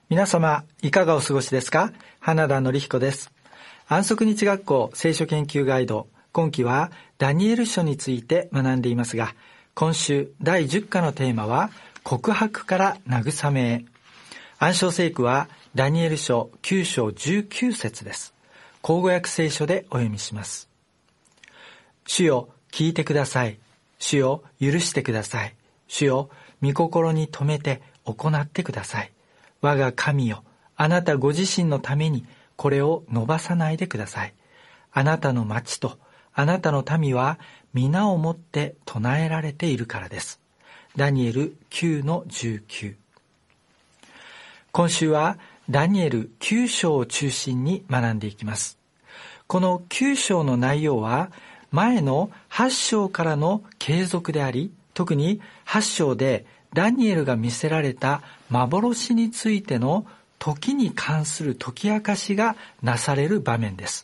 皆様いかがお過ごしですか？花田典彦です。安息日学校聖書研究ガイド、今期はダニエル書について学んでいますが、今週第10課のテーマは告白から慰めへ。暗唱聖句はダニエル書9章19節です。口語訳聖書でお読みします。主よ、聞いてください。主よ、許してください。主よ、御心に留めて行ってください。我が神よ、あなたご自身のためにこれを伸ばさないでください。あなたの町とあなたの民は皆をもって唱えられているからです。ダニエル 9-19。今週はダニエル9章を中心に学んでいきます。この9章の内容は前の8章からの継続であり、特に8章でダニエルが見せられた幻についての時に関する解き明かしがなされる場面です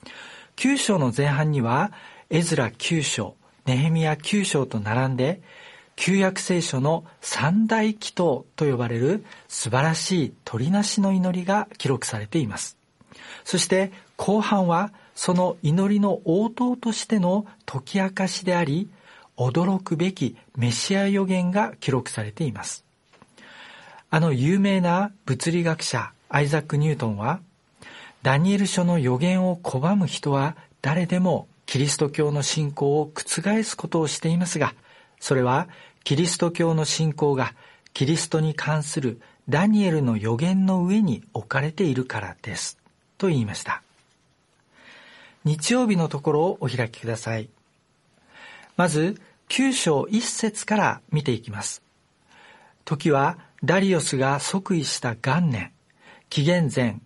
。9章の前半にはエズラ9章、ネヘミヤ9章と並んで旧約聖書の三大祈祷と呼ばれる素晴らしい取りなしの祈りが記録されています。そして後半はその祈りの応答としての解き明かしであり、驚くべきメシア予言が記録されています。有名な物理学者アイザック・ニュートンは、ダニエル書の予言を拒む人は誰でもキリスト教の信仰を覆すことをしていますが、それはキリスト教の信仰がキリストに関するダニエルの予言の上に置かれているからですと言いました。日曜日のところをお開きください。まず9章1節から見ていきます。時はダリオスが即位した元年、紀元前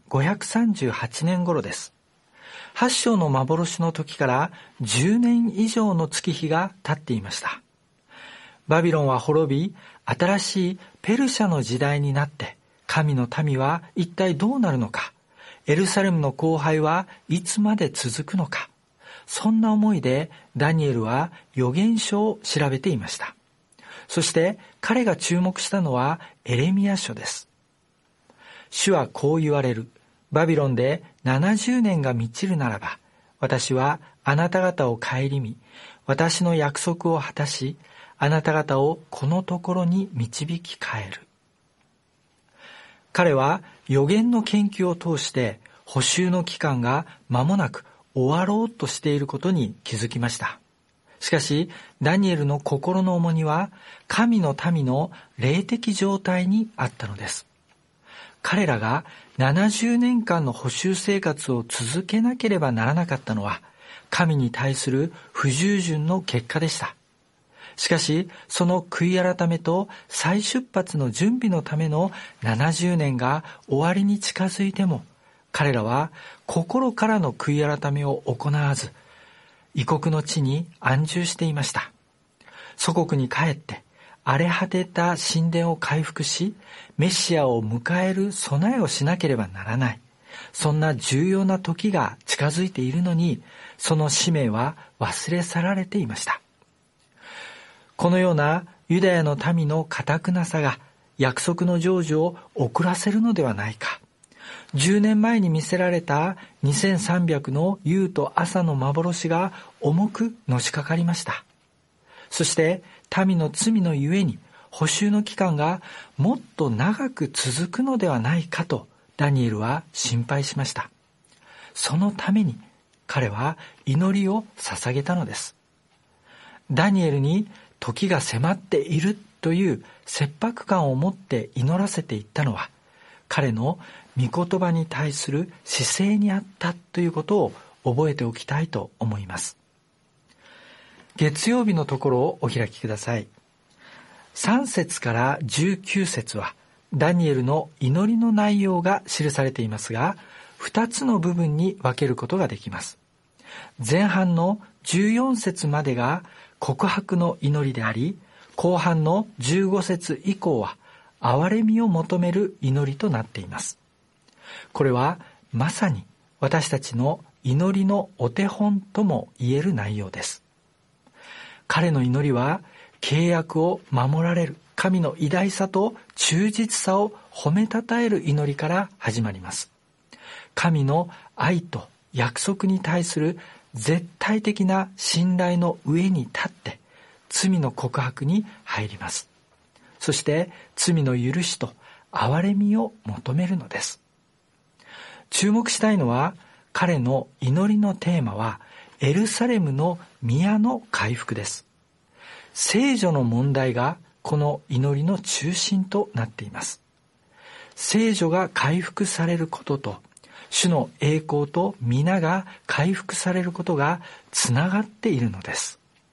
538年頃です。8章の幻の時から10年以上の月日が経っていました。バビロンは滅び、新しいペルシャの時代になって、神の民は一体どうなるのか、エルサレムの荒廃はいつまで続くのか、そんな思いでダニエルは預言書を調べていました。そして彼が注目したのはエレミヤ書です。主はこう言われる。バビロンで70年が満ちるならば、私はあなた方を顧み、私の約束を果たし、あなた方をこのところに導き帰る。彼は預言の研究を通して補修の期間が間もなく終わろうとしていることに気づきました。しかしダニエルの心の重荷は神の民の霊的状態にあったのです。彼らが70年間の補修生活を続けなければならなかったのは神に対する不従順の結果でした。しかしその悔い改めと再出発の準備のための70年が終わりに近づいても、彼らは心からの悔い改めを行わず、異国の地に安住していました。祖国に帰って荒れ果てた神殿を回復し、メシアを迎える備えをしなければならない。そんな重要な時が近づいているのに、その使命は忘れ去られていました。このようなユダヤの民の堅なさが約束の成就を遅らせるのではないか。10年前に見せられた2300の夕と朝の幻が重くのしかかりました。そして民の罪のゆえに補修の期間がもっと長く続くのではないかとダニエルは心配しました。そのために彼は祈りを捧げたのです。ダニエルに時が迫っているという切迫感を持って祈らせていったのは、彼の御言葉に対する姿勢にあったということを覚えておきたいと思います。月曜日のところをお開きください。3節から19節はダニエルの祈りの内容が記されていますが、2つの部分に分けることができます。前半の14節までが告白の祈りであり、後半の15節以降は憐れみを求める祈りとなっています。これはまさに私たちの祈りのお手本とも言える内容です。彼の祈りは契約を守られる神の偉大さと忠実さを褒めたたえる祈りから始まります。神の愛と約束に対する絶対的な信頼の上に立って罪の告白に入ります。そして罪の許しと憐れみを求めるのです。注目したいのは、彼の祈りのテーマはエルサレムの宮の回復です。聖女の問題がこの祈りの中心となっています。聖女が回復されることと、主の栄光と皆が回復されることがつながっているのです。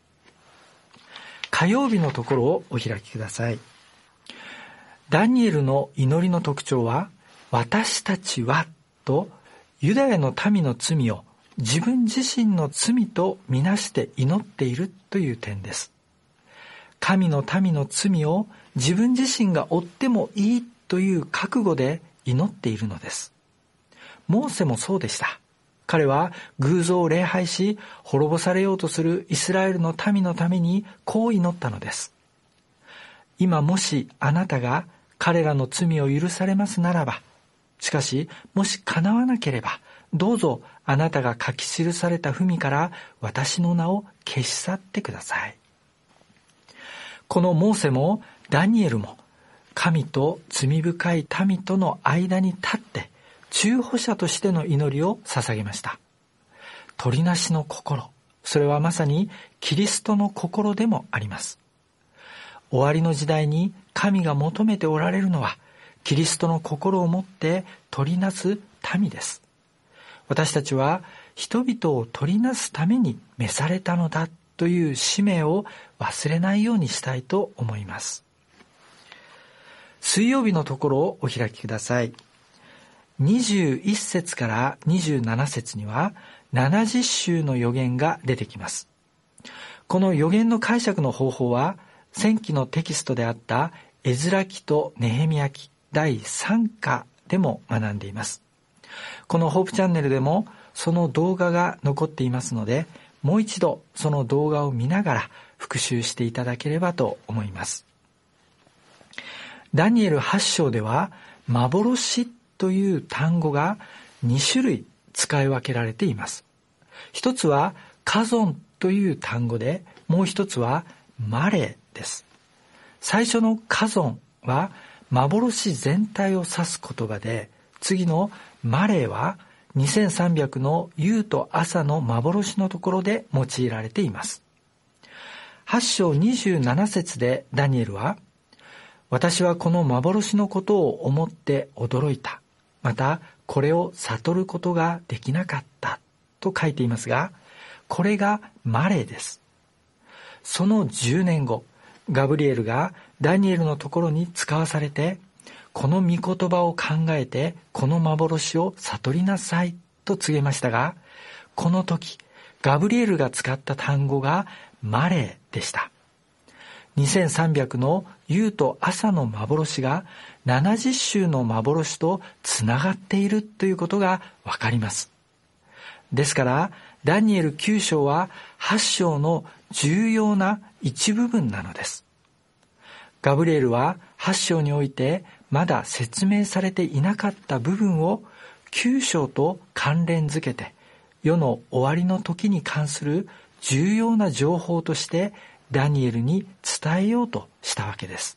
火曜日のところをお開きください。ダニエルの祈りの特徴は、私たちはとユダヤの民の罪を自分自身の罪とみなして祈っているという点です。神の民の罪を自分自身が負ってもいいという覚悟で祈っているのです。モーセもそうでした。彼は偶像を礼拝し、滅ぼされようとするイスラエルの民のためにこう祈ったのです。今もしあなたが彼らの罪を許されますならば、しかしもし叶わなければ、どうぞあなたが書き記された文から私の名を消し去ってください。このモーセもダニエルも神と罪深い民との間に立って中保者としての祈りを捧げました。取りなしの心、それはまさにキリストの心でもあります。終わりの時代に神が求めておられるのは、キリストの心を持って取りなす民です。私たちは人々を取りなすために召されたのだという使命を忘れないようにしたいと思います。水曜日のところをお開きください。21節から27節には70週の預言が出てきます。この預言の解釈の方法は、先期のテキストであったエズラ記とネヘミヤ記第3課でも学んでいます。このホープチャンネルでもその動画が残っていますので、もう一度その動画を見ながら復習していただければと思います。ダニエル8章では、幻という単語が2種類使い分けられています。一つはカゾンという単語で、もう一つはマレーです。最初のカゾンは幻全体を指す言葉で、次のマレーは2300の夕と朝の幻のところで用いられています。8章27節でダニエルは、私はこの幻のことを思って驚いた。またこれを悟ることができなかったと書いていますが、これがマレーです。その10年後、ガブリエルがダニエルのところに使わされて、この御言葉を考えてこの幻を悟りなさいと告げましたが、この時ガブリエルが使った単語がマレーでした。2300の夕と朝の幻が70週の幻とつながっているということがわかります。ですからダニエル9章は8章の重要な一部分なのです。ガブリエルは8章においてまだ説明されていなかった部分を9章と関連づけて、世の終わりの時に関する重要な情報としてダニエルに伝えようとしたわけです。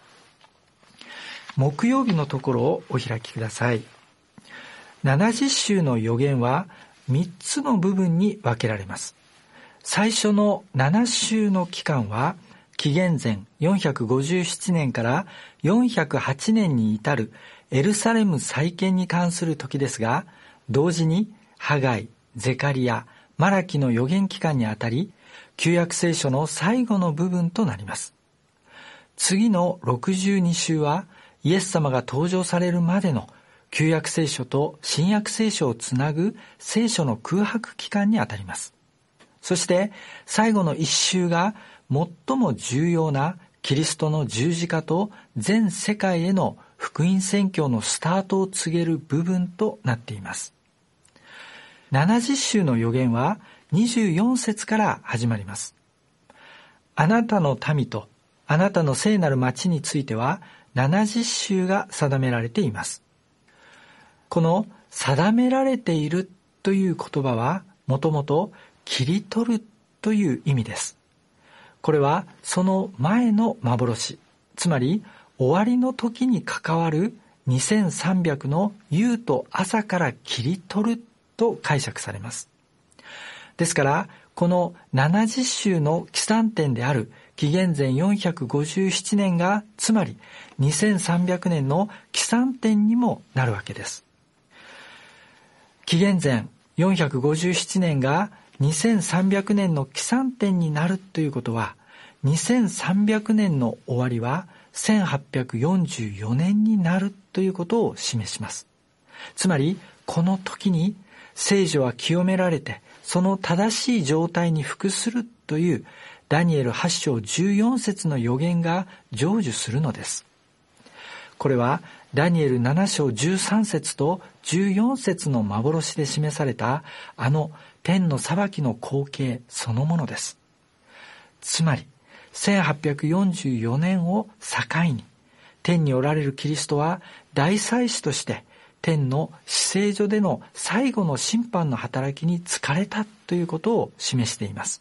木曜日のところをお開きください。70週の預言は3つの部分に分けられます。最初の7週の期間は紀元前457年から408年に至るエルサレム再建に関する時ですが、同時にハガイ、ゼカリヤ、マラキの預言期間にあたり、旧約聖書の最後の部分となります。次の62週はイエス様が登場されるまでの旧約聖書と新約聖書をつなぐ聖書の空白期間にあたります。そして最後の1週が最も重要なキリストの十字架と全世界への福音宣教のスタートを告げる部分となっています。70週の預言は24節から始まります。あなたの民とあなたの聖なる町については70州が定められています。この定められているという言葉はもともと切り取るという意味です。これはその前の幻、つまり終わりの時に関わる2300の夕と朝から切り取ると解釈されます。ですからこの70州の起算点である紀元前457年がつまり2300年の起算点にもなるわけです。紀元前457年が2300年の起算点になるということは、2300年の終わりは1844年になるということを示します。つまりこの時に聖女は清められてその正しい状態に服するというダニエル8章14節の予言が成就するのです。これはダニエル7章13節と14節の幻で示されたあの天の裁きの光景そのものです。つまり1844年を境に天におられるキリストは大祭司として天の至聖所での最後の審判の働きに就かれたということを示しています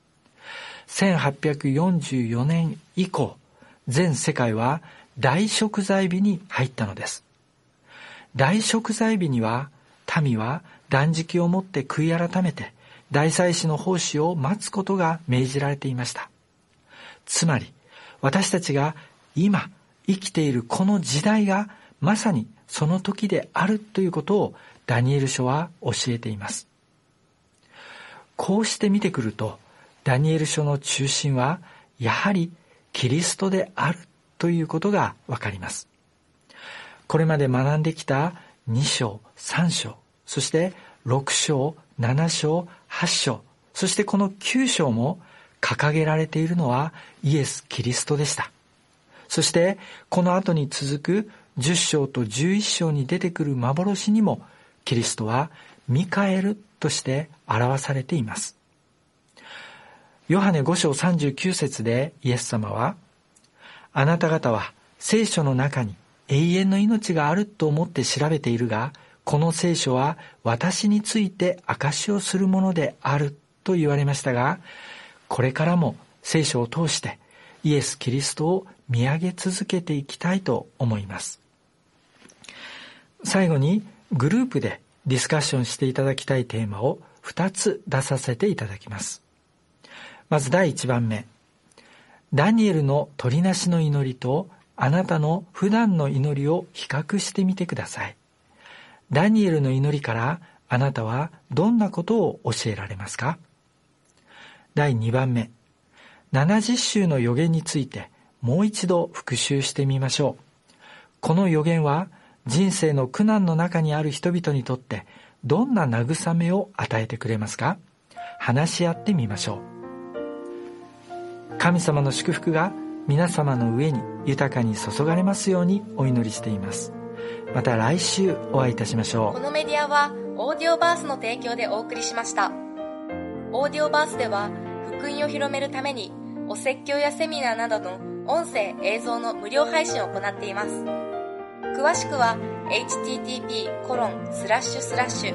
。1844年以降、全世界は大贖罪日に入ったのです。大贖罪日には民は断食をもって悔い改めて大祭司の奉仕を待つことが命じられていました。つまり私たちが今生きているこの時代がまさにその時であるということをダニエル書は教えています。こうして見てくるとダニエル書の中心はやはりキリストであるということがわかります。これまで学んできた2章、3章、そして6章、7章、8章、そしてこの9章も掲げられているのはイエス・キリストでした。そしてこの後に続く10章と11章に出てくる幻にもキリストはミカエルとして表されています。ヨハネ5章39節でイエス様は、あなた方は聖書の中に永遠の命があると思って調べているが、この聖書は私について証しをするものであると言われましたが、これからも聖書を通してイエス・キリストを見上げ続けていきたいと思います。最後にグループでディスカッションしていただきたいテーマを2つ出させていただきます。まず第1番目、ダニエルの取りなしの祈りとあなたの普段の祈りを比較してみてください。ダニエルの祈りからあなたはどんなことを教えられますか？第2番目、70週の予言についてもう一度復習してみましょう。この予言は人生の苦難の中にある人々にとってどんな慰めを与えてくれますか？話し合ってみましょう。神様の祝福が皆様の上に豊かに注がれますようにお祈りしています。また来週お会いいたしましょう。 このメディアはオーディオバースの提供でお送りしました。オーディオバースでは福音を広めるためにお説教やセミナーなどの音声映像の無料配信を行っています。詳しくは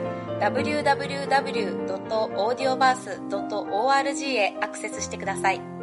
http://www.audioverse.org へアクセスしてください。